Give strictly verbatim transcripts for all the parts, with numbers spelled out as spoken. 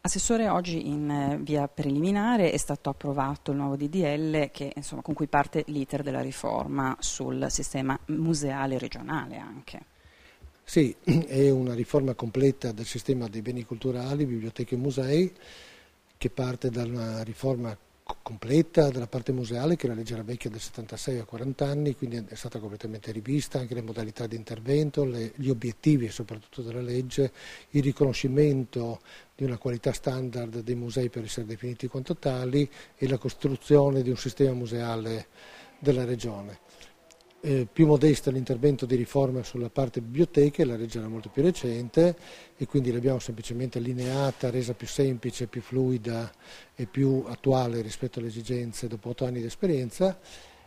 Assessore, oggi in via preliminare è stato approvato il nuovo D D L che, insomma, con cui parte l'iter della riforma sul sistema museale regionale anche. Sì, è una riforma completa del sistema dei beni culturali, biblioteche e musei, che parte da una riforma completa della parte museale, che è la legge era vecchia del settantasei a quaranta anni, quindi è stata completamente rivista anche le modalità di intervento, le, gli obiettivi soprattutto della legge, il riconoscimento di una qualità standard dei musei per essere definiti quanto tali e la costruzione di un sistema museale della regione. Eh, più modesto l'intervento di riforma sulla parte biblioteche, la legge era molto più recente e quindi l'abbiamo semplicemente allineata, resa più semplice, più fluida e più attuale rispetto alle esigenze dopo otto anni di esperienza.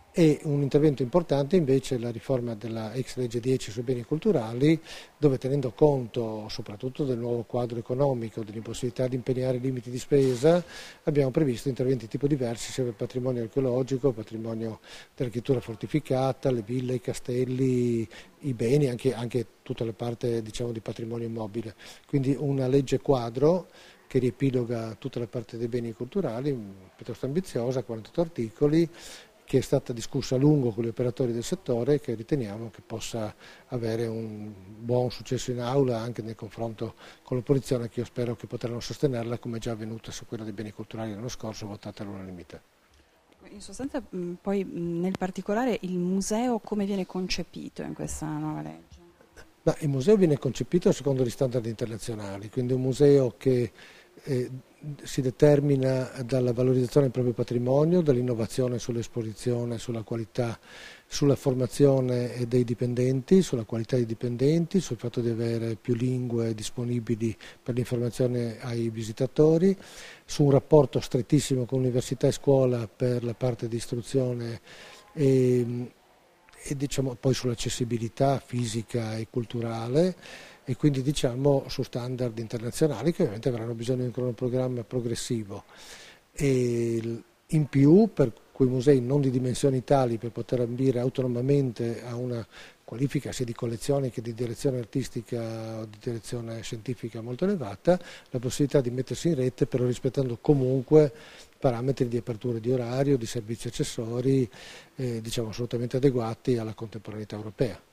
E un intervento importante invece è la riforma della ex legge dieci sui beni culturali, dove tenendo conto soprattutto del nuovo quadro economico, dell'impossibilità di impegnare limiti di spesa, abbiamo previsto interventi di tipo diversi sia per patrimonio archeologico, patrimonio dell'architettura fortificata, le ville, i castelli, i beni, anche, anche tutta la parte, diciamo, di patrimonio immobile. Quindi una legge quadro che riepiloga tutta la parte dei beni culturali, piuttosto ambiziosa, quarantotto articoli, che è stata discussa a lungo con gli operatori del settore e che riteniamo che possa avere un buon successo in aula anche nel confronto con l'opposizione, che io spero che potranno sostenerla, come è già avvenuto su quella dei beni culturali l'anno scorso, votata all'unanimità. In sostanza, poi nel particolare, il museo come viene concepito in questa nuova legge? Ma il museo viene concepito secondo gli standard internazionali, quindi un museo che eh, si determina dalla valorizzazione del proprio patrimonio, dall'innovazione sull'esposizione, sulla qualità, sulla formazione dei dipendenti, sulla qualità dei dipendenti, sul fatto di avere più lingue disponibili per l'informazione ai visitatori, su un rapporto strettissimo con università e scuola per la parte di istruzione e, e diciamo, poi sull'accessibilità fisica e culturale, e quindi diciamo su standard internazionali che ovviamente avranno bisogno di un cronoprogramma progressivo. E in più, per quei musei non di dimensioni tali per poter ambire autonomamente a una qualifica sia di collezione che di direzione artistica o di direzione scientifica molto elevata, la possibilità di mettersi in rete, però rispettando comunque parametri di apertura di orario, di servizi accessori, eh, diciamo assolutamente adeguati alla contemporaneità europea.